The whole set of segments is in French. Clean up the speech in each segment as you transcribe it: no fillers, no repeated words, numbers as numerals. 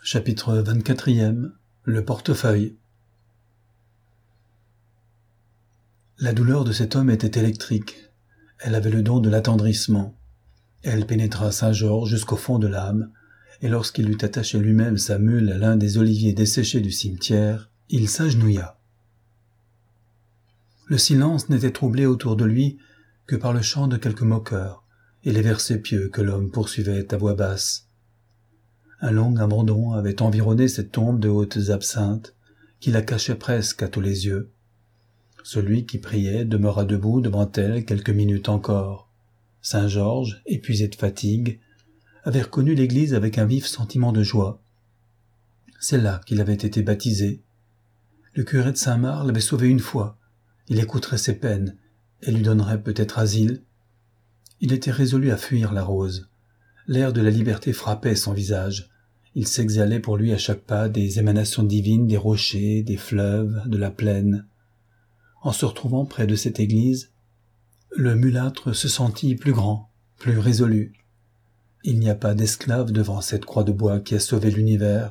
Chapitre 24e. Le portefeuille. La douleur de cet homme était électrique. Elle avait le don de l'attendrissement. Elle pénétra Saint-Georges jusqu'au fond de l'âme, et lorsqu'il eut attaché lui-même sa mule à l'un des oliviers desséchés du cimetière, il s'agenouilla. Le silence n'était troublé autour de lui que par le chant de quelques moqueurs et les versets pieux que l'homme poursuivait à voix basse. Un long abandon avait environné cette tombe de hautes absinthes, qui la cachait presque à tous les yeux. Celui qui priait demeura debout devant elle quelques minutes encore. Saint-Georges, épuisé de fatigue, avait reconnu l'église avec un vif sentiment de joie. C'est là qu'il avait été baptisé. Le curé de Saint-Marc l'avait sauvé une fois. Il écouterait ses peines et lui donnerait peut-être asile. Il était résolu à fuir la rose. L'air de la liberté frappait son visage. Il s'exhalait pour lui à chaque pas des émanations divines des rochers, des fleuves, de la plaine. En se retrouvant près de cette église, le mulâtre se sentit plus grand, plus résolu. Il n'y a pas d'esclave devant cette croix de bois qui a sauvé l'univers.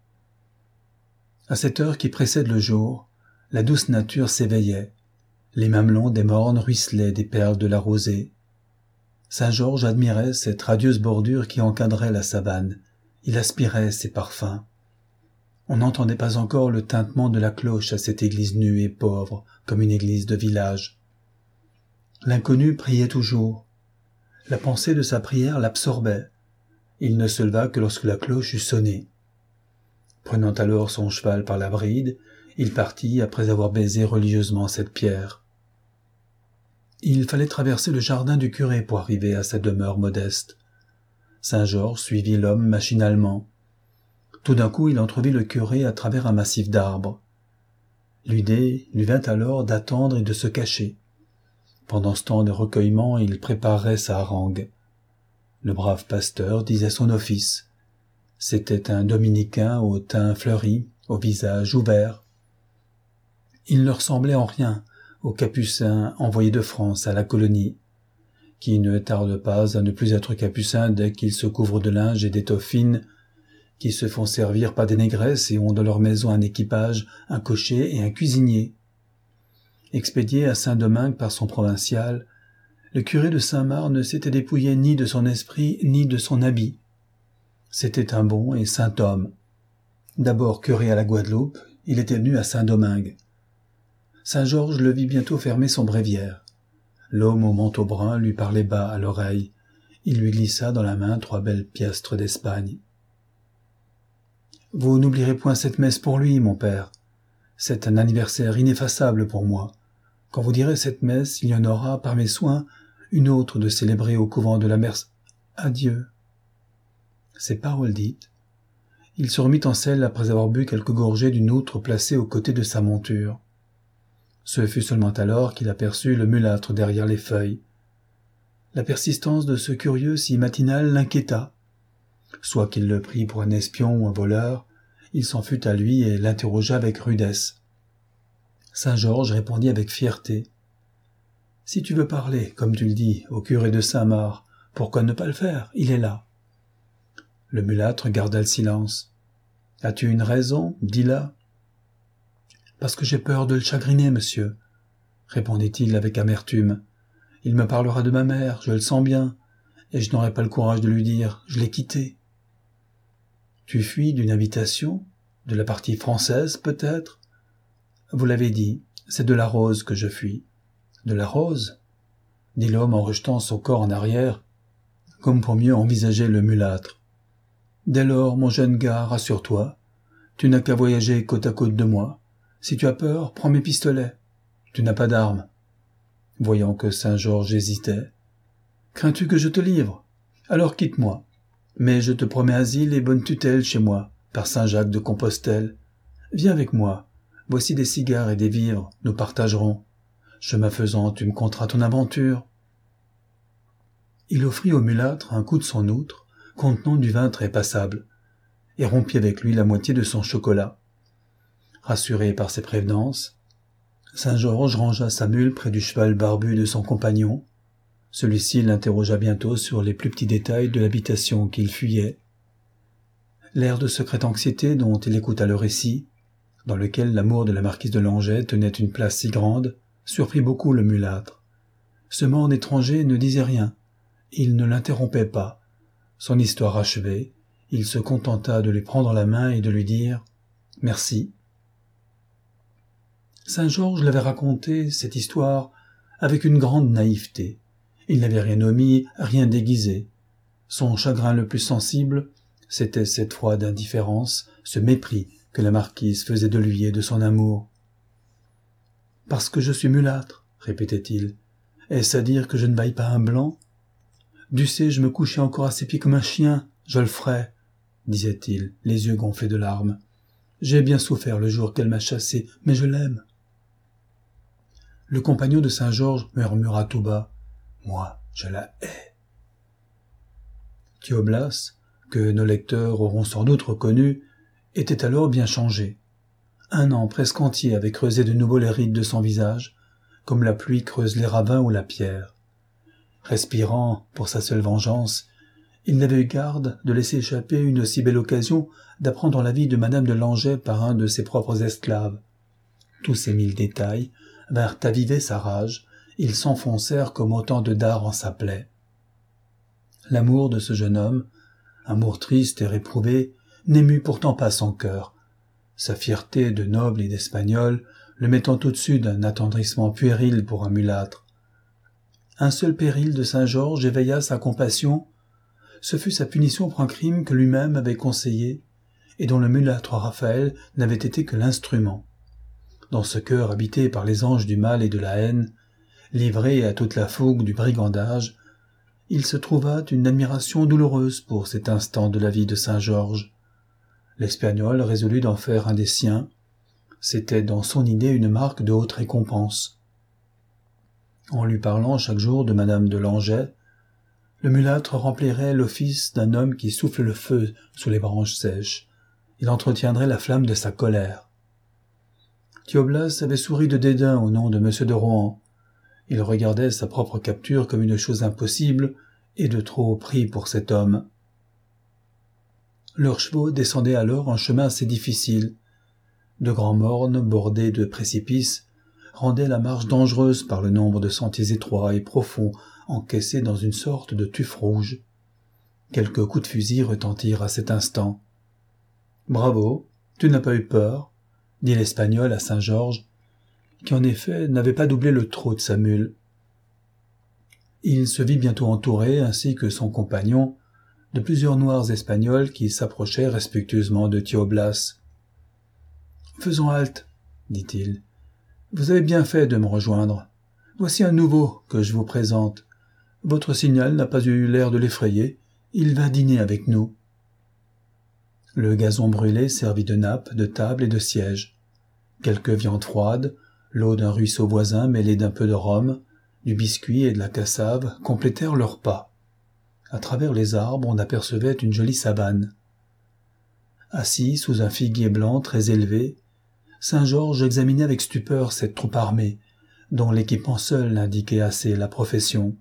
À cette heure qui précède le jour, la douce nature s'éveillait. Les mamelons des mornes ruisselaient des perles de la rosée. Saint-Georges admirait cette radieuse bordure qui encadrait la savane. Il aspirait ses parfums. On n'entendait pas encore le tintement de la cloche à cette église nue et pauvre, comme une église de village. L'inconnu priait toujours. La pensée de sa prière l'absorbait. Il ne se leva que lorsque la cloche eut sonné. Prenant alors son cheval par la bride, il partit après avoir baisé religieusement cette pierre. Il fallait traverser le jardin du curé pour arriver à sa demeure modeste. Saint-Georges suivit l'homme machinalement. Tout d'un coup, il entrevit le curé à travers un massif d'arbres. L'idée lui vint alors d'attendre et de se cacher. Pendant ce temps de recueillement, il préparait sa harangue. Le brave pasteur disait son office. C'était un dominicain au teint fleuri, au visage ouvert. Il ne ressemblait en rien au capucin envoyé de France à la colonie, qui ne tarde pas à ne plus être capucin dès qu'ils se couvrent de linge et d'étoffes fines, qui se font servir par des négresses et ont dans leur maison un équipage, un cocher et un cuisinier. Expédié à Saint-Domingue par son provincial, le curé de Saint-Marc ne s'était dépouillé ni de son esprit ni de son habit. C'était un bon et saint homme. D'abord curé à la Guadeloupe, il était venu à Saint-Domingue. Saint-Georges le vit bientôt fermer son bréviaire. L'homme au manteau brun lui parlait bas à l'oreille. Il lui glissa dans la main 3 belles piastres d'Espagne. « Vous n'oublierez point cette messe pour lui, mon père. C'est un anniversaire ineffaçable pour moi. Quand vous direz cette messe, il y en aura, par mes soins, une autre de célébrer au couvent de la Mère. Adieu. » Ces paroles dites, il se remit en selle après avoir bu quelques gorgées d'une outre placée aux côtés de sa monture. Ce fut seulement alors qu'il aperçut le mulâtre derrière les feuilles. La persistance de ce curieux si matinal l'inquiéta. Soit qu'il le prit pour un espion ou un voleur, il s'en fut à lui et l'interrogea avec rudesse. Saint-Georges répondit avec fierté. « Si tu veux parler, comme tu le dis, au curé de Saint-Marc, pourquoi ne pas le faire? Il est là. » Le mulâtre garda le silence. « As-tu une raison? Dis-la. »« Parce que j'ai peur de le chagriner, monsieur, » répondit-il avec amertume. « Il me parlera de ma mère, je le sens bien, et je n'aurai pas le courage de lui dire, je l'ai quittée. »« Tu fuis d'une invitation? De la partie française, peut-être? » ?»« Vous l'avez dit, c'est de la rose que je fuis. »« De la rose ?» dit l'homme en rejetant son corps en arrière, comme pour mieux envisager le mulâtre. « Dès lors, mon jeune gars, rassure-toi, tu n'as qu'à voyager côte à côte de moi. Si tu as peur, prends mes pistolets. Tu n'as pas d'armes. » Voyant que Saint-Georges hésitait. « Crains-tu que je te livre? Alors quitte-moi. Mais je te promets asile et bonne tutelle chez moi, par Saint-Jacques de Compostelle. Viens avec moi. Voici des cigares et des vivres, nous partagerons. Chemin faisant, tu me conteras ton aventure. » Il offrit au mulâtre un coup de son outre, contenant du vin très passable, et rompit avec lui la moitié de son chocolat. Rassuré par ses prévenances, Saint-Georges rangea sa mule près du cheval barbu de son compagnon. Celui-ci l'interrogea bientôt sur les plus petits détails de l'habitation qu'il fuyait. L'air de secrète anxiété dont il écouta le récit, dans lequel l'amour de la marquise de Langeais tenait une place si grande, surprit beaucoup le mulâtre. Ce morne étranger ne disait rien, il ne l'interrompait pas. Son histoire achevée, il se contenta de lui prendre la main et de lui dire « Merci ». Saint-Georges l'avait raconté, cette histoire, avec une grande naïveté. Il n'avait rien omis, rien déguisé. Son chagrin le plus sensible, c'était cette froide indifférence, ce mépris que la marquise faisait de lui et de son amour. « Parce que je suis mulâtre, » répétait-il. « Est-ce à dire que je ne baille pas un blanc ? Dussé-je me coucher encore à ses pieds comme un chien, je le ferai, » disait-il, les yeux gonflés de larmes. « J'ai bien souffert le jour qu'elle m'a chassé, mais je l'aime. » Le compagnon de Saint-Georges murmura tout bas. « Moi, je la hais. » Thioblas, que nos lecteurs auront sans doute reconnu, était alors bien changé. Un an presque entier avait creusé de nouveau les rides de son visage, comme la pluie creuse les ravins ou la pierre. Respirant pour sa seule vengeance, il n'avait eu garde de laisser échapper une aussi belle occasion d'apprendre la vie de Madame de Langeais par un de ses propres esclaves. Tous ces mille détails vinrent aviver sa rage, ils s'enfoncèrent comme autant de dards en sa plaie. L'amour de ce jeune homme, amour triste et réprouvé, n'émut pourtant pas son cœur. Sa fierté de noble et d'espagnol le mettant au-dessus d'un attendrissement puéril pour un mulâtre. Un seul péril de Saint-Georges éveilla sa compassion, ce fut sa punition pour un crime que lui-même avait conseillé et dont le mulâtre Raphaël n'avait été que l'instrument. Dans ce cœur habité par les anges du mal et de la haine, livré à toute la fougue du brigandage, il se trouva une admiration douloureuse pour cet instant de la vie de Saint-Georges. L'Espagnol résolut d'en faire un des siens. C'était dans son idée une marque de haute récompense. En lui parlant chaque jour de Madame de Langeais, le mulâtre remplirait l'office d'un homme qui souffle le feu sous les branches sèches. Il entretiendrait la flamme de sa colère. Thioblas avait souri de dédain au nom de M. de Rohan. Il regardait sa propre capture comme une chose impossible et de trop pris pour cet homme. Leurs chevaux descendaient alors un chemin assez difficile. De grands mornes bordés de précipices rendaient la marche dangereuse par le nombre de sentiers étroits et profonds encaissés dans une sorte de tuf rouge. Quelques coups de fusil retentirent à cet instant. « Bravo, tu n'as pas eu peur » dit l'Espagnol à Saint-Georges, qui en effet n'avait pas doublé le trot de sa mule. Il se vit bientôt entouré, ainsi que son compagnon, de plusieurs noirs espagnols qui s'approchaient respectueusement de Thioblas. « Faisons halte, » dit-il. « Vous avez bien fait de me rejoindre. Voici un nouveau que je vous présente. Votre signal n'a pas eu l'air de l'effrayer. Il va dîner avec nous. » Le gazon brûlé servit de nappe, de table et de siège. Quelques viandes froides, l'eau d'un ruisseau voisin mêlée d'un peu de rhum, du biscuit et de la cassave complétèrent leur repas. À travers les arbres, on apercevait une jolie savane. Assis sous un figuier blanc très élevé, Saint-Georges examinait avec stupeur cette troupe armée, dont l'équipement seul indiquait assez la profession.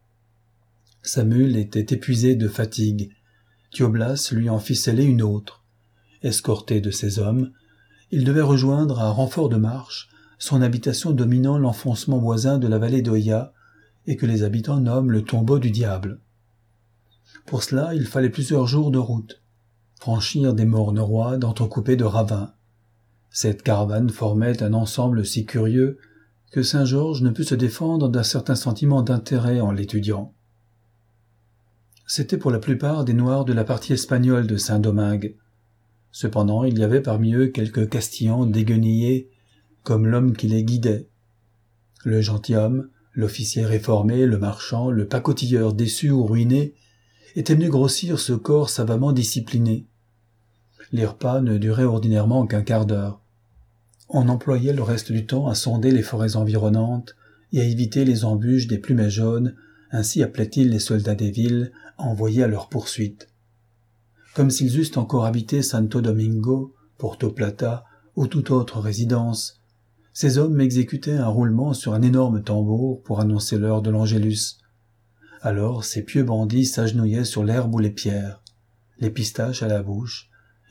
Sa mule était épuisée de fatigue. Thioblas lui en ficelait une autre. Escorté de ses hommes, il devait rejoindre à renfort de marche son habitation dominant l'enfoncement voisin de la vallée d'Oya et que les habitants nomment le tombeau du diable. Pour cela, il fallait plusieurs jours de route, franchir des mornes roides entrecoupées de ravins. Cette caravane formait un ensemble si curieux que Saint-Georges ne put se défendre d'un certain sentiment d'intérêt en l'étudiant. C'étaient pour la plupart des Noirs de la partie espagnole de Saint-Domingue. Cependant, il y avait parmi eux quelques Castillans déguenillés, comme l'homme qui les guidait. Le gentilhomme, l'officier réformé, le marchand, le pacotilleur déçu ou ruiné, étaient venus grossir ce corps savamment discipliné. Les repas ne duraient ordinairement qu'un quart d'heure. On employait le reste du temps à sonder les forêts environnantes et à éviter les embûches des plumets jaunes, ainsi appelaient-ils les soldats des villes envoyés à leur poursuite. Comme s'ils eussent encore habité Santo Domingo, Porto Plata ou toute autre résidence, ces hommes exécutaient un roulement sur un énorme tambour pour annoncer l'heure de l'Angélus. Alors ces pieux bandits s'agenouillaient sur l'herbe ou les pierres, les pistaches à la bouche,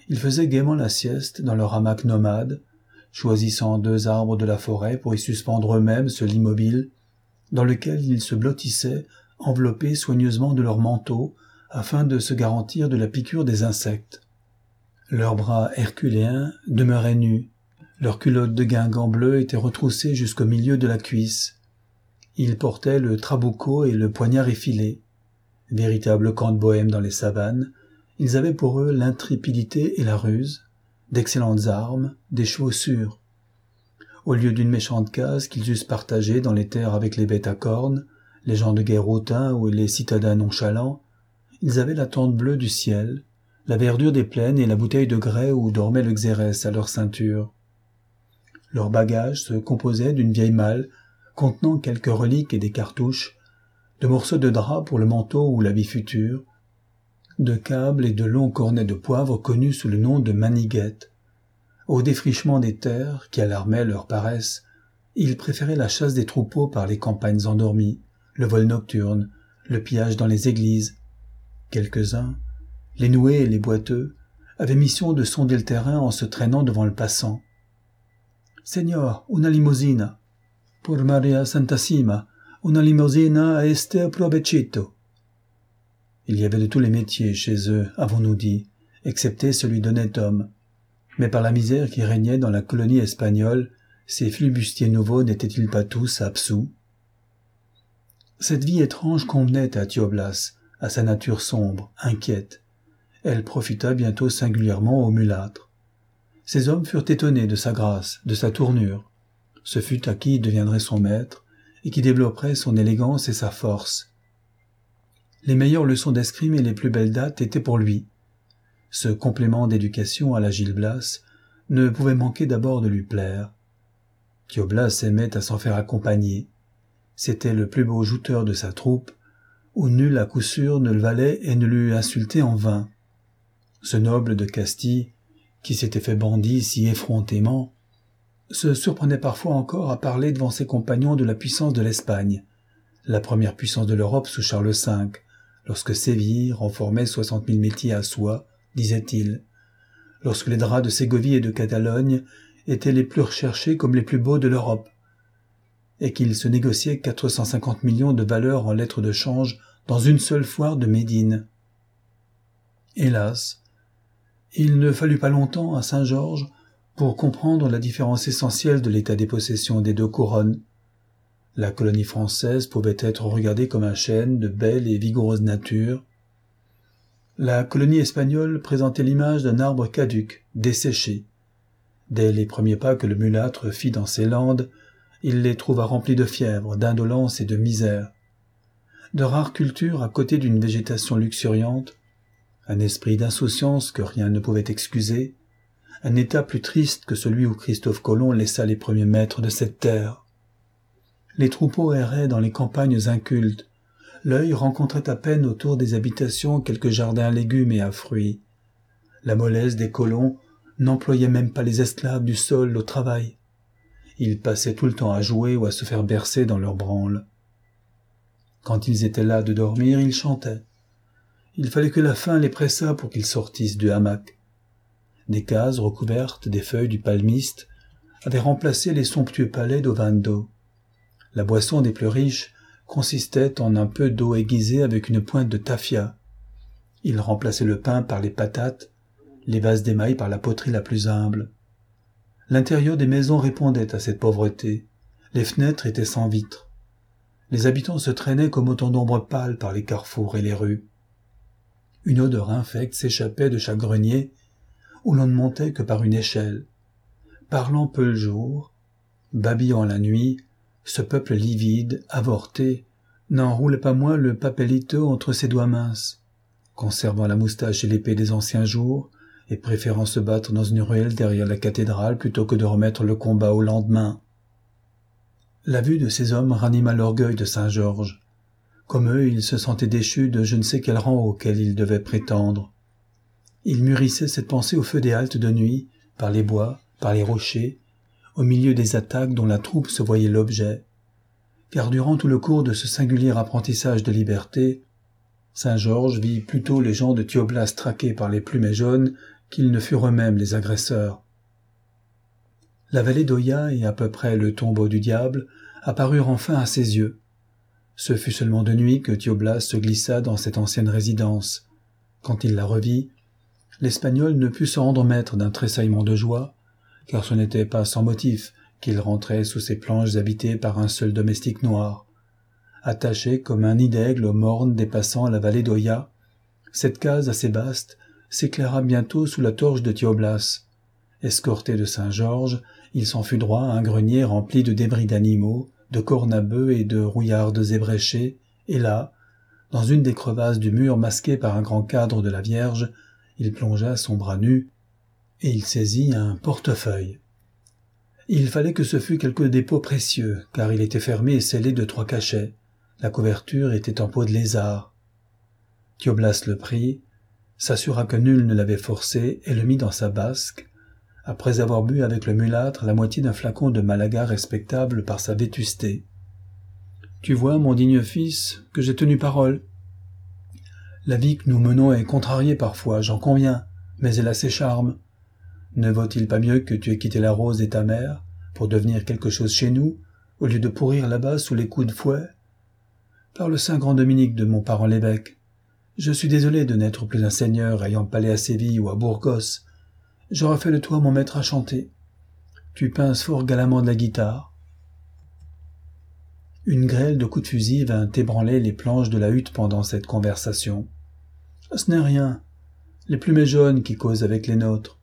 Ils faisaient gaiement la sieste dans leur hamac nomade, choisissant 2 arbres de la forêt pour y suspendre eux-mêmes ce lit mobile, dans lequel ils se blottissaient, enveloppés soigneusement de leurs manteaux, afin de se garantir de la piqûre des insectes. Leurs bras herculéens demeuraient nus, leurs culottes de guingamp bleu étaient retroussées jusqu'au milieu de la cuisse. Ils portaient le trabuco et le poignard effilé. Véritables camps de bohème dans les savanes, ils avaient pour eux l'intrépidité et la ruse, d'excellentes armes, des chevaux sûrs. Au lieu d'une méchante case qu'ils eussent partagée dans les terres avec les bêtes à cornes, les gens de guerre hautains ou les citadins nonchalants, ils avaient la tente bleue du ciel, la verdure des plaines et la bouteille de grès où dormait le xérès à leur ceinture. Leur bagage se composait d'une vieille malle contenant quelques reliques et des cartouches, de morceaux de drap pour le manteau ou l'habit futur, de câbles et de longs cornets de poivre connus sous le nom de maniguettes. Au défrichement des terres, qui alarmait leur paresse, ils préféraient la chasse des troupeaux par les campagnes endormies, le vol nocturne, le pillage dans les églises. Quelques-uns, les noués et les boiteux, avaient mission de sonder le terrain en se traînant devant le passant. « Seigneur, una limosina. Pour Maria Santissima, una limosina a este provecito. » Il y avait de tous les métiers chez eux, avons-nous dit, excepté celui d'honnête homme. Mais par la misère qui régnait dans la colonie espagnole, ces flibustiers nouveaux n'étaient-ils pas tous absous? Cette vie étrange convenait à Thioblas, à sa nature sombre, inquiète. Elle profita bientôt singulièrement aux mulâtres. Ces hommes furent étonnés de sa grâce, de sa tournure. Ce fut à qui deviendrait son maître, et qui développerait son élégance et sa force. Les meilleures leçons d'escrime et les plus belles dates étaient pour lui. Ce complément d'éducation à la Gil Blas ne pouvait manquer d'abord de lui plaire. Thioblas aimait à s'en faire accompagner. C'était le plus beau jouteur de sa troupe, où nul à coup sûr ne le valait et ne l'eût insulté en vain. Ce noble de Castille, qui s'était fait bandit si effrontément, se surprenait parfois encore à parler devant ses compagnons de la puissance de l'Espagne, la première puissance de l'Europe sous Charles V, lorsque Séville renformait 60 000 métiers à soie, disait-il, lorsque les draps de Ségovie et de Catalogne étaient les plus recherchés comme les plus beaux de l'Europe, et qu'il se négociait 450 millions de valeur en lettres de change dans une seule foire de Médine. Hélas, il ne fallut pas longtemps à Saint-Georges pour comprendre la différence essentielle de l'état des possessions des 2 couronnes. La colonie française pouvait être regardée comme un chêne de belle et vigoureuse nature. La colonie espagnole présentait l'image d'un arbre caduc, desséché. Dès les premiers pas que le mulâtre fit dans ces landes, il les trouva remplis de fièvre, d'indolence et de misère. De rares cultures à côté d'une végétation luxuriante, un esprit d'insouciance que rien ne pouvait excuser, un état plus triste que celui où Christophe Colomb laissa les premiers maîtres de cette terre. Les troupeaux erraient dans les campagnes incultes, l'œil rencontrait à peine autour des habitations quelques jardins à légumes et à fruits. La mollesse des colons n'employait même pas les esclaves du sol au travail. Ils passaient tout le temps à jouer ou à se faire bercer dans leurs branles. Quand ils étaient là de dormir, ils chantaient. Il fallait que la faim les pressât pour qu'ils sortissent du hamac. Des cases recouvertes des feuilles du palmiste avaient remplacé les somptueux palais d'Ovando. La boisson des plus riches consistait en un peu d'eau aiguisée avec une pointe de tafia. Ils remplaçaient le pain par les patates, les vases d'émail par la poterie la plus humble. L'intérieur des maisons répondait à cette pauvreté. Les fenêtres étaient sans vitres. Les habitants se traînaient comme autant d'ombres pâles par les carrefours et les rues. Une odeur infecte s'échappait de chaque grenier, où l'on ne montait que par une échelle. Parlant peu le jour, babillant la nuit, ce peuple livide, avorté, n'enroulait pas moins le papelito entre ses doigts minces, conservant la moustache et l'épée des anciens jours, et préférant se battre dans une ruelle derrière la cathédrale plutôt que de remettre le combat au lendemain. La vue de ces hommes ranima l'orgueil de Saint-Georges. Comme eux, ils se sentaient déchus de je ne sais quel rang auquel ils devaient prétendre. Ils mûrissaient cette pensée au feu des haltes de nuit, par les bois, par les rochers, au milieu des attaques dont la troupe se voyait l'objet. Car durant tout le cours de ce singulier apprentissage de liberté, Saint-Georges vit plutôt les gens de Thioblas traqués par les plumets jaunes qu'ils ne furent eux-mêmes les agresseurs. La vallée d'Oya et à peu près le tombeau du diable apparurent enfin à ses yeux. Ce fut seulement de nuit que Thioblas se glissa dans cette ancienne résidence. Quand il la revit, l'Espagnol ne put se rendre maître d'un tressaillement de joie, car ce n'était pas sans motif qu'il rentrait sous ces planches habitées par un seul domestique noir. Attaché comme un nid d'aigle aux mornes dépassant la vallée d'Oya, cette case assez vaste s'éclaira bientôt sous la torche de Thioblas. Escorté de Saint-Georges, il s'en fut droit à un grenier rempli de débris d'animaux, de cornes à bœufs et de rouillardes ébréchées, et là, dans une des crevasses du mur masqué par un grand cadre de la Vierge, il plongea son bras nu, et il saisit un portefeuille. Il fallait que ce fût quelque dépôt précieux, car il était fermé et scellé de 3 cachets. La couverture était en peau de lézard. Thioblas le prit, s'assura que nul ne l'avait forcé et le mit dans sa basque, après avoir bu avec le mulâtre la moitié d'un flacon de Malaga respectable par sa vétusté. « Tu vois, mon digne fils, que j'ai tenu parole. La vie que nous menons est contrariée parfois, j'en conviens, mais elle a ses charmes. Ne vaut-il pas mieux que tu aies quitté la Rose et ta mère pour devenir quelque chose chez nous, au lieu de pourrir là-bas sous les coups de fouet? Par le saint grand Dominique de mon parent l'évêque, je suis désolé de n'être plus un seigneur ayant palais à Séville ou à Burgos. J'aurais fait de toi mon maître à chanter. Tu pinces fort galamment de la guitare. » Une grêle de coups de fusil vint ébranler les planches de la hutte pendant cette conversation. « Ce n'est rien. Les plumets jaunes qui causent avec les nôtres.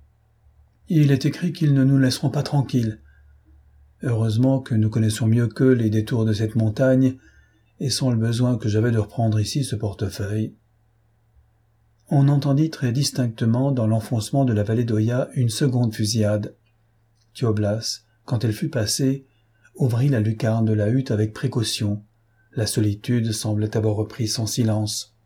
Il est écrit qu'ils ne nous laisseront pas tranquilles. Heureusement que nous connaissons mieux qu'eux les détours de cette montagne et sans le besoin que j'avais de reprendre ici ce portefeuille. » On entendit très distinctement dans l'enfoncement de la vallée d'Oya une seconde fusillade. Thioblas, quand elle fut passée, ouvrit la lucarne de la hutte avec précaution. La solitude semblait avoir repris son silence.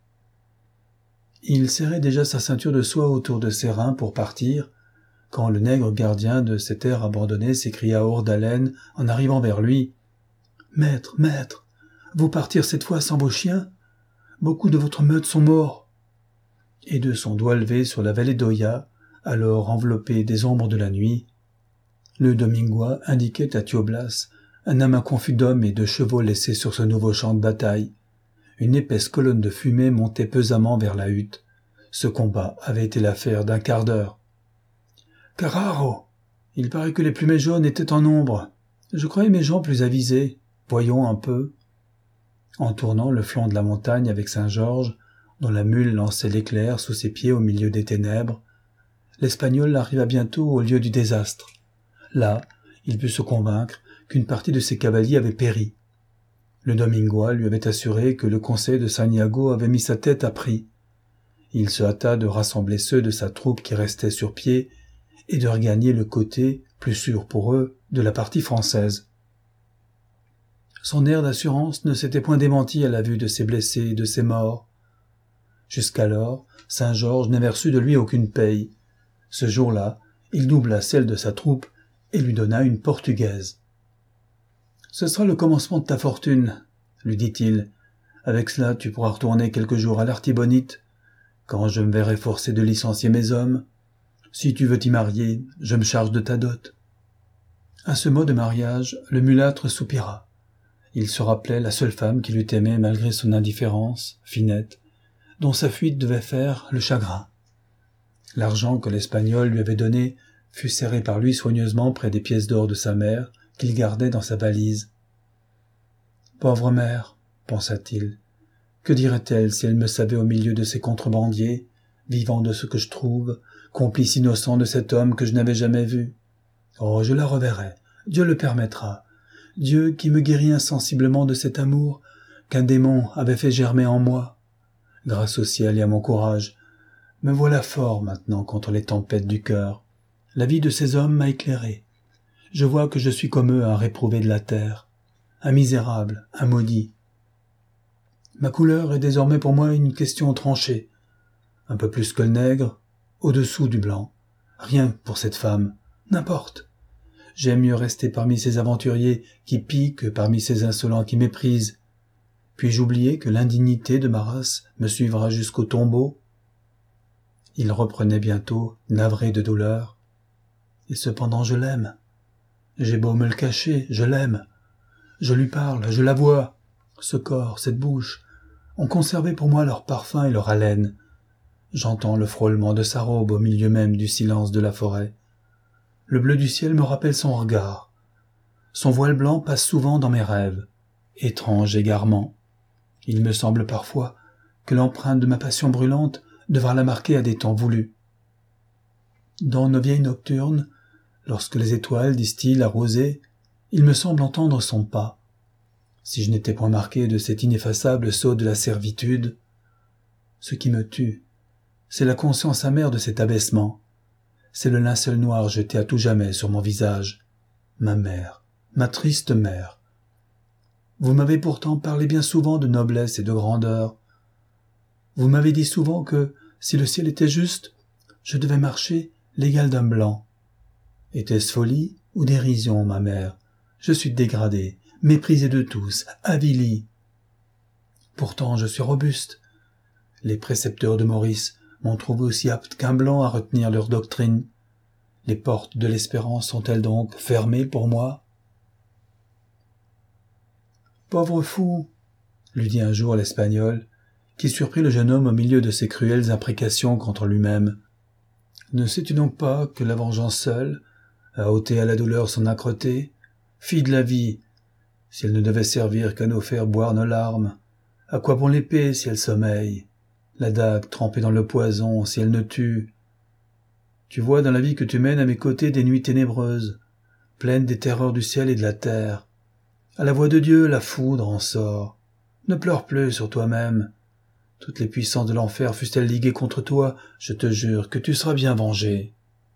Il serrait déjà sa ceinture de soie autour de ses reins pour partir, quand le nègre gardien de cette terre abandonnée s'écria hors d'haleine en arrivant vers lui. « Maître, maître, vous partir cette fois sans vos chiens? Beaucoup de votre meute sont morts. » Et de son doigt levé sur la vallée d'Oya, alors enveloppée des ombres de la nuit, le Domingois indiquait à Thioblas un amas confus d'hommes et de chevaux laissés sur ce nouveau champ de bataille. Une épaisse colonne de fumée montait pesamment vers la hutte. Ce combat avait été l'affaire d'un quart d'heure. « Carraro! Il paraît que les plumets jaunes étaient en nombre. Je croyais mes gens plus avisés. Voyons un peu. » En tournant le flanc de la montagne avec Saint-Georges, dont la mule lançait l'éclair sous ses pieds au milieu des ténèbres, l'Espagnol arriva bientôt au lieu du désastre. Là, il put se convaincre qu'une partie de ses cavaliers avait péri. Le Domingois lui avait assuré que le conseil de Santiago avait mis sa tête à prix. Il se hâta de rassembler ceux de sa troupe qui restaient sur pied et de regagner le côté, plus sûr pour eux, de la partie française. Son air d'assurance ne s'était point démenti à la vue de ses blessés et de ses morts. Jusqu'alors, Saint-Georges n'avait reçu de lui aucune paye. Ce jour-là, il doubla celle de sa troupe et lui donna une portugaise. « Ce sera le commencement de ta fortune, » lui dit-il. « Avec cela, tu pourras retourner quelques jours à l'Artibonite, quand je me verrai forcé de licencier mes hommes. Si tu veux t'y marier, je me charge de ta dot. » À ce mot de mariage, le mulâtre soupira. Il se rappelait la seule femme qui l'eût aimé malgré son indifférence, Finette, dont sa fuite devait faire le chagrin. L'argent que l'Espagnol lui avait donné fut serré par lui soigneusement près des pièces d'or de sa mère, qu'il gardait dans sa valise. « Pauvre mère, pensa-t-il, que dirait-elle si elle me savait au milieu de ces contrebandiers, vivant de ce que je trouve, complice innocent de cet homme que je n'avais jamais vu? Oh, je la reverrai, Dieu le permettra. Dieu qui me guérit insensiblement de cet amour qu'un démon avait fait germer en moi. Grâce au ciel et à mon courage, me voilà fort maintenant contre les tempêtes du cœur. La vie de ces hommes m'a éclairé. Je vois que je suis comme eux un réprouvé de la terre, un misérable, un maudit. Ma couleur est désormais pour moi une question tranchée. Un peu plus que le nègre, au-dessous du blanc. Rien pour cette femme, n'importe. J'aime mieux rester parmi ces aventuriers qui pillent que parmi ces insolents qui méprisent. Puis-je oublier que l'indignité de ma race me suivra jusqu'au tombeau? Il reprenait bientôt, navré de douleur. Et cependant je l'aime. J'ai beau me le cacher, je l'aime. Je lui parle, je la vois. Ce corps, cette bouche, ont conservé pour moi leur parfum et leur haleine. J'entends le frôlement de sa robe au milieu même du silence de la forêt. Le bleu du ciel me rappelle son regard. Son voile blanc passe souvent dans mes rêves. Étrange égarement. Il me semble parfois que l'empreinte de ma passion brûlante devra la marquer à des temps voulus. Dans nos vieilles nocturnes, lorsque les étoiles distillent la rosée, il me semble entendre son pas. Si je n'étais point marqué de cet ineffaçable sceau de la servitude, ce qui me tue, c'est la conscience amère de cet abaissement. C'est le linceul noir jeté à tout jamais sur mon visage. Ma mère, ma triste mère. Vous m'avez pourtant parlé bien souvent de noblesse et de grandeur. Vous m'avez dit souvent que, si le ciel était juste, je devais marcher l'égal d'un blanc. Était-ce folie ou dérision, ma mère? Je suis dégradé, méprisé de tous, avili. Pourtant je suis robuste. Les précepteurs de Maurice m'ont trouvé aussi apte qu'un blanc à retenir leur doctrine. Les portes de l'espérance sont-elles donc fermées pour moi? Pauvre fou, lui dit un jour l'Espagnol, qui surprit le jeune homme au milieu de ses cruelles imprécations contre lui-même. Ne sais-tu donc pas que la vengeance seule a ôté à la douleur son âcreté? Fille de la vie, si elle ne devait servir qu'à nous faire boire nos larmes, à quoi bon l'épée si elle sommeille? La dague trempée dans le poison si elle ne tue? Tu vois dans la vie que tu mènes à mes côtés des nuits ténébreuses, pleines des terreurs du ciel et de la terre. À la voix de Dieu, la foudre en sort. Ne pleure plus sur toi-même. Toutes les puissances de l'enfer fussent-elles liguées contre toi, je te jure que tu seras bien vengé.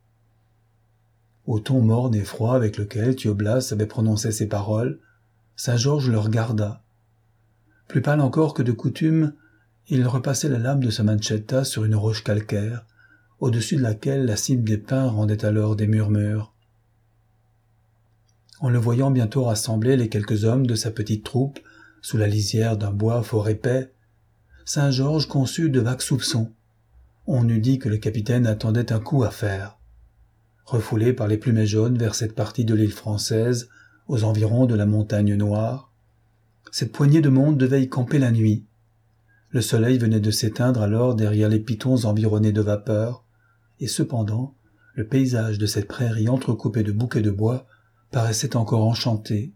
Au ton morne et froid avec lequel Thioblas avait prononcé ces paroles, Saint-Georges le regarda. Plus pâle encore que de coutume, il repassait la lame de sa manchetta sur une roche calcaire, au-dessus de laquelle la cime des pins rendait alors des murmures. En le voyant bientôt rassembler les quelques hommes de sa petite troupe sous la lisière d'un bois fort épais, Saint-Georges conçut de vagues soupçons. On eût dit que le capitaine attendait un coup à faire. Refoulé par les plumets jaunes vers cette partie de l'île française, aux environs de la montagne Noire, cette poignée de monde devait y camper la nuit. Le soleil venait de s'éteindre alors derrière les pitons environnés de vapeur, et cependant, le paysage de cette prairie entrecoupée de bouquets de bois paraissait encore enchanté.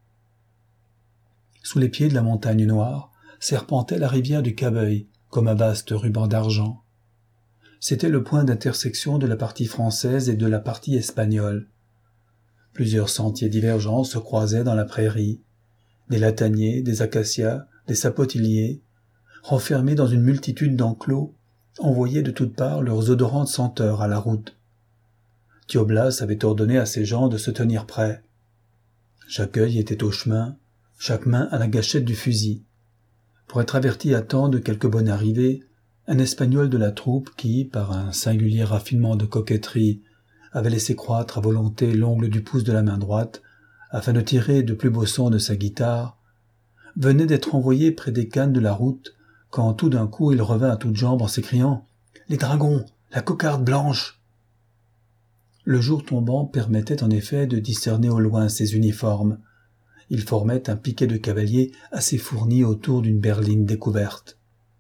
Sous les pieds de la montagne Noire serpentait la rivière du Cabeuil, comme un vaste ruban d'argent. C'était le point d'intersection de la partie française et de la partie espagnole. Plusieurs sentiers divergents se croisaient dans la prairie, des lataniers, des acacias, des sapotilliers, renfermés dans une multitude d'enclos, envoyaient de toutes parts leurs odorantes senteurs à la route. Thioblas avait ordonné à ses gens de se tenir prêts. Chaque œil était au chemin, chaque main à la gâchette du fusil. Pour être averti à temps de quelque bonne arrivée, un Espagnol de la troupe qui, par un singulier raffinement de coquetterie, avait laissé croître à volonté l'ongle du pouce de la main droite, afin de tirer de plus beaux sons de sa guitare, venait d'être envoyé près des cannes de la route, quand tout d'un coup il revint à toutes jambes en s'écriant « Les dragons, la cocarde blanche !» Le jour tombant permettait en effet de discerner au loin ces uniformes. Ils formaient un piquet de cavaliers assez fourni autour d'une berline découverte.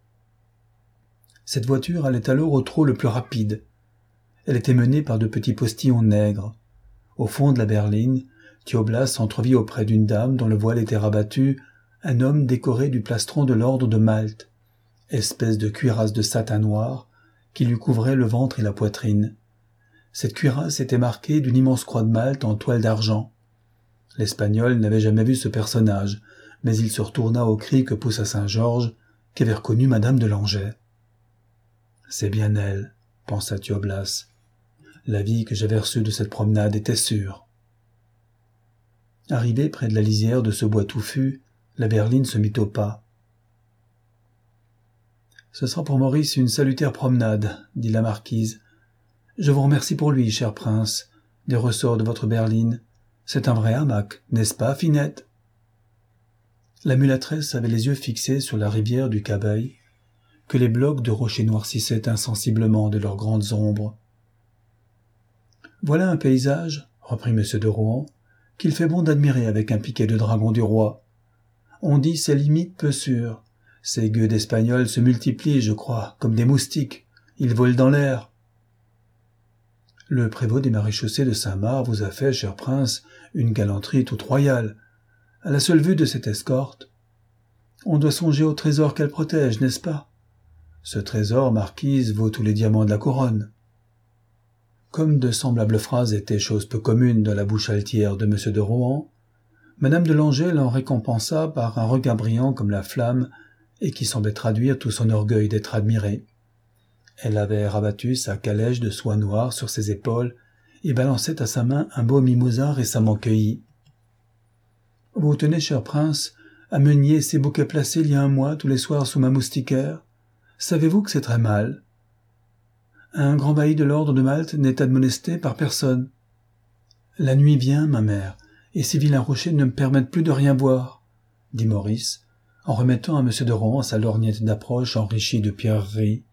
Cette voiture allait alors au trot le plus rapide. Elle était menée par de petits postillons nègres. Au fond de la berline, Thioblas entrevit auprès d'une dame dont le voile était rabattu un homme décoré du plastron de l'ordre de Malte, espèce de cuirasse de satin noir qui lui couvrait le ventre et la poitrine. Cette cuirasse était marquée d'une immense croix de Malte en toile d'argent. L'Espagnol n'avait jamais vu ce personnage, mais il se retourna au cri que poussa Saint-Georges, qu'avait reconnu Madame de Langeais. « C'est bien elle, » pensa Thioblas. La vie que j'avais reçue de cette promenade était sûre. Arrivé près de la lisière de ce bois touffu, la berline se mit au pas. « Ce sera pour Maurice une salutaire promenade, » dit la marquise. « Je vous remercie pour lui, cher prince, des ressorts de votre berline. C'est un vrai hamac, n'est-ce pas, Finette ?» La mulâtresse avait les yeux fixés sur la rivière du Cabeuil, que les blocs de rochers noircissaient insensiblement de leurs grandes ombres. « Voilà un paysage, reprit M. de Rohan, qu'il fait bon d'admirer avec un piquet de dragon du roi. On dit ses limites peu sûres. Ces gueux d'Espagnols se multiplient, je crois, comme des moustiques. Ils volent dans l'air. » Le prévôt des maréchaussées de Saint-Marc vous a fait, cher prince, une galanterie toute royale. À la seule vue de cette escorte, on doit songer au trésor qu'elle protège, n'est-ce pas? Ce trésor, marquise, vaut tous les diamants de la couronne. Comme de semblables phrases étaient chose peu commune dans la bouche altière de M. de Rohan, Madame de Langeais l'en récompensa par un regard brillant comme la flamme et qui semblait traduire tout son orgueil d'être admirée. Elle avait rabattu sa calèche de soie noire sur ses épaules et balançait à sa main un beau mimosa récemment cueilli. « Vous tenez, cher prince, à me nier ces bouquets placés il y a un mois tous les soirs sous ma moustiquaire. Savez-vous que c'est très mal? Un grand bailli de l'ordre de Malte n'est admonesté par personne. La nuit vient, ma mère, et ces vilains rochers ne me permettent plus de rien voir, dit Maurice, en remettant à M. de Rohan sa lorgnette d'approche enrichie de pierreries.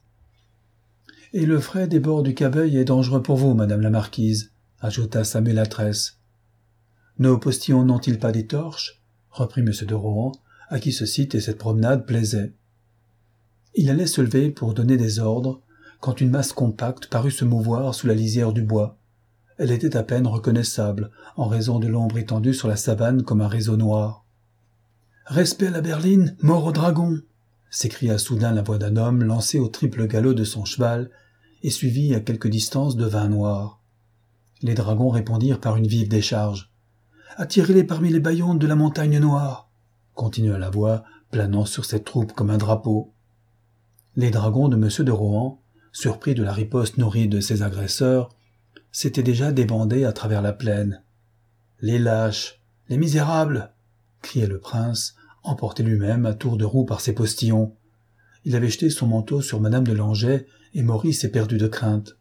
Et le frais des bords du Cabeuil est dangereux pour vous, madame la marquise, ajouta sa mulatresse. Nos postillons n'ont-ils pas des torches? Reprit M. de Rohan, à qui ce site et cette promenade plaisaient. Il allait se lever pour donner des ordres, quand une masse compacte parut se mouvoir sous la lisière du bois. Elle était à peine reconnaissable, en raison de l'ombre étendue sur la savane comme un réseau noir. « Respect à la berline, mort au dragon !» s'écria soudain la voix d'un homme lancé au triple galop de son cheval et suivi à quelque distance de 20 noirs. Les dragons répondirent par une vive décharge. « Attirez-les parmi les bâillons de la montagne noire !» continua la voix, planant sur cette troupe comme un drapeau. Les dragons de M. de Rohan, surpris de la riposte nourrie de ses agresseurs, s'étaient déjà débandés à travers la plaine. « Les lâches, les misérables !» criait le prince, emporté lui-même à tour de roue par ses postillons. Il avait jeté son manteau sur madame de Langeais et Maurice éperdu de crainte.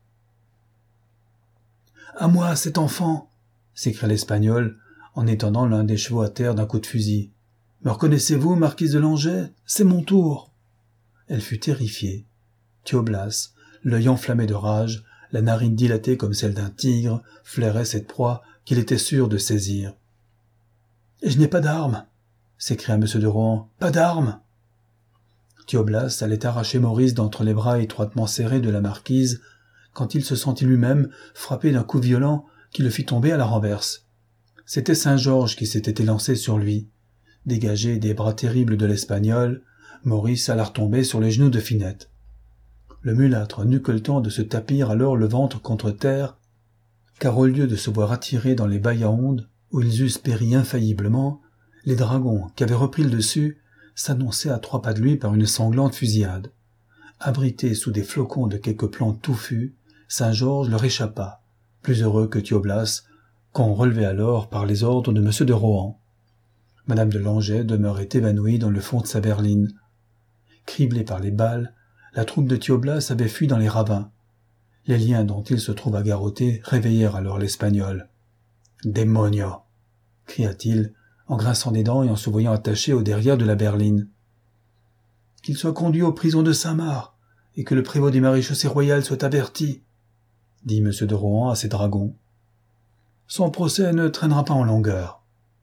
« À moi, cet enfant !» s'écria l'Espagnol, en étendant l'un des chevaux à terre d'un coup de fusil. « Me reconnaissez-vous, marquise de Langeais? C'est mon tour !» Elle fut terrifiée. Thioblas, l'œil enflammé de rage, la narine dilatée comme celle d'un tigre, flairait cette proie qu'il était sûr de saisir. « Et je n'ai pas d'armes !» s'écria M. de Rohan. « Pas d'armes !» Thioblas allait arracher Maurice d'entre les bras étroitement serrés de la marquise quand il se sentit lui-même frappé d'un coup violent qui le fit tomber à la renverse. C'était Saint-Georges qui s'était élancé sur lui. Dégagé des bras terribles de l'Espagnol, Maurice alla retomber sur les genoux de Finette. Le mulâtre n'eut que le temps de se tapir alors le ventre contre terre, car au lieu de se voir attirés dans les bailles à ondes, où ils eussent péri infailliblement, les dragons qui avaient repris le dessus s'annonçaient à 3 pas de lui par une sanglante fusillade. Abrité sous des flocons de quelques plantes touffues, Saint-Georges leur échappa, plus heureux que Thioblas, qu'on relevait alors par les ordres de M. de Rohan. Madame de Langeais demeurait évanouie dans le fond de sa berline. Criblée par les balles, la troupe de Thioblas avait fui dans les ravins. Les liens dont il se trouva garrotté réveillèrent alors l'Espagnol. « Démonio !» cria-t-il, en grinçant des dents et en se voyant attaché au derrière de la berline. « Qu'il soit conduit aux prisons de Saint-Marc, et que le prévôt des maréchaussées royales soit averti, » dit M. de Rohan à ses dragons. « Son procès ne traînera pas en longueur. »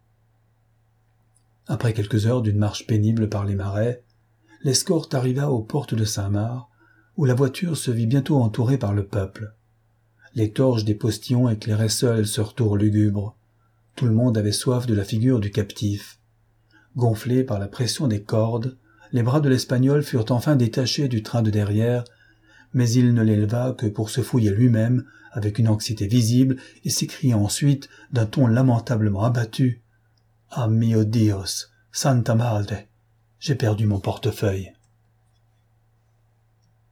Après quelques heures d'une marche pénible par les marais, l'escorte arriva aux portes de Saint-Marc, où la voiture se vit bientôt entourée par le peuple. Les torches des postillons éclairaient seules ce retour lugubre. Tout le monde avait soif de la figure du captif. Gonflés par la pression des cordes, les bras de l'Espagnol furent enfin détachés du train de derrière, mais il ne l'éleva que pour se fouiller lui-même avec une anxiété visible et s'écria ensuite d'un ton lamentablement abattu. « Ah mio Dios, Santa Malde, j'ai perdu mon portefeuille. »